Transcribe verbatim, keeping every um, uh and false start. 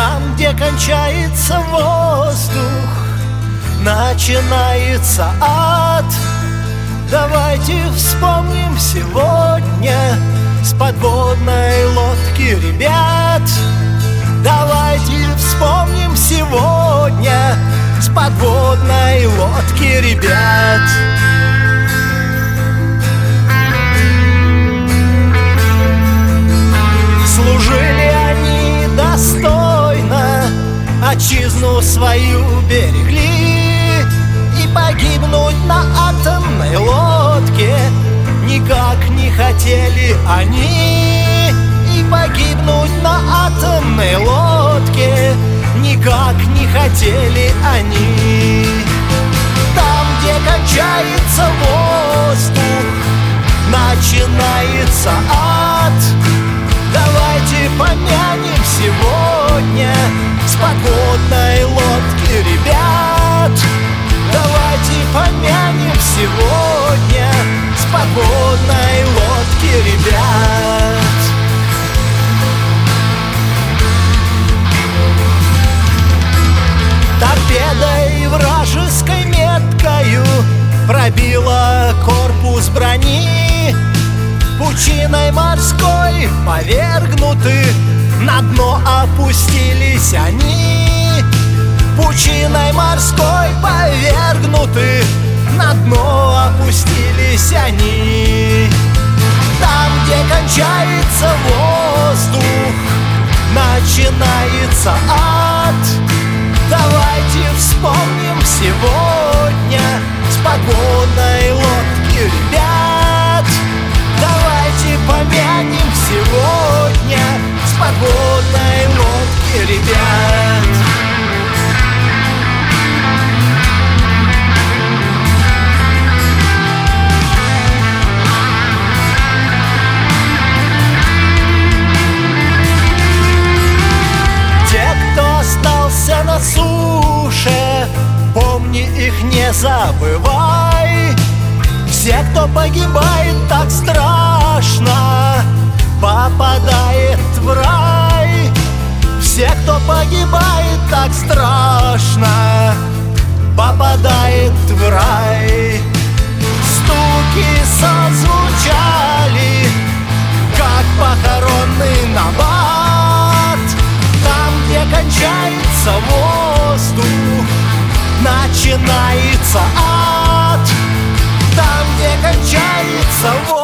Там, где кончается воздух, начинается ад. Давайте вспомним сегодня с подводной лодки ребят. Давайте вспомним сегодня с подводной лодки ребят. Служили они достойно, отчизну свою берегли, и погибнуть на атомной лодке никак не хотели они. И погибнуть на атомной лодке никак не хотели они. Там, где кончается воздух, начинается ад. Давайте помянем сегодня с подводной лодки ребят. Давайте помянем сегодня с подводной лодки ребят. Торпедой вражеской меткою пробила корпус брони. Пучиной морской повергнуты, на дно опустились они. Пучиной морской повергнуты, на дно опустились они. Там, где кончается воздух, начинается ад. Давайте вспомним сегодня с подводной лодки ребят. Давайте помянем сегодня с подводной лодки ребят. Те, кто остался на суше, помни их, не забывай. Все, кто погибает так страшно, попадает в рай. Все, кто погибает так страшно, попадает в рай. Стуки созвучали, как похоронный набат. Там, где кончается воздух, начинается ад. Там, где кончается воздух,